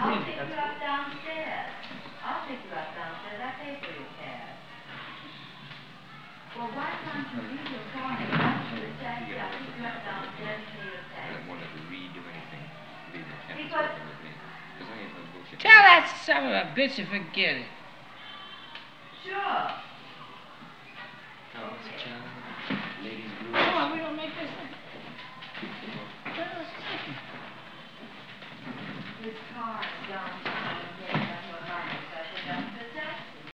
I'll pick you up downstairs. I'll pick you up downstairs. I pay for your cab. Well, why can't you leave your car and run to the taxi? I'll pick you up downstairs and pay your taxi. I don't want to redo anything. Leave the campus Because- working with me. Because I ain't no bullshit. Tell that son of a bitch to forget it. Sure. Oh, what's the child?